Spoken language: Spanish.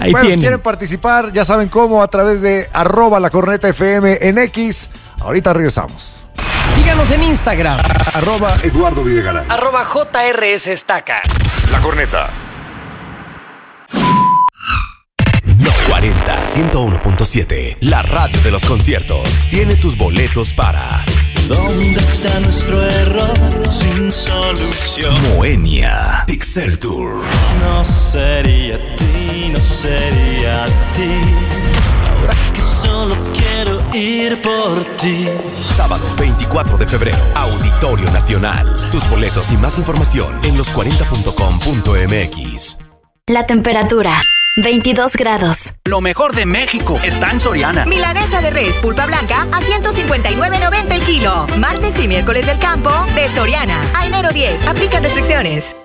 Ahí bueno, tienen. si quieren participar, ya saben cómo, a través de @lacornetafm en X. Ahorita regresamos. Síganos en Instagram. @Eduardo Videgaray. @JRS Estaca. La Corneta. Los 40, 101.7, la radio de los conciertos, tiene tus boletos para ¿Dónde está nuestro error sin solución? Moenia, Pixel Tour. No sería ti, no sería ti. Ahora que solo quiero ir por ti. Sábado 24 de febrero, Auditorio Nacional. Tus boletos y más información en los40.com.mx. La temperatura. 22 grados. Lo mejor de México está en Soriana. Milanesa de res pulpa blanca a 159.90 el kilo. Martes y miércoles del campo de Soriana. A enero 10. Aplica restricciones.